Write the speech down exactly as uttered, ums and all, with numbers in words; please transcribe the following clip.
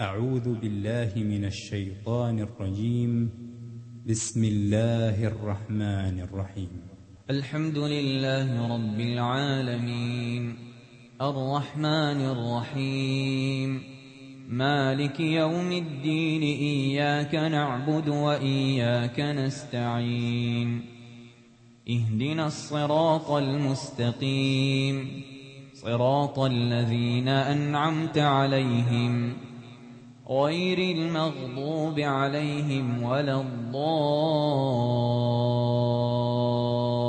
أعوذ بالله من الشيطان الرجيم. بسم الله الرحمن الرحيم. الحمد لله رب العالمين، الرحمن الرحيم، مالك يوم الدين، إياك نعبد وإياك نستعين، اهدنا الصراط المستقيم، صراط الذين أنعمت عليهم غير المغضوب عليهم ولا الضالين.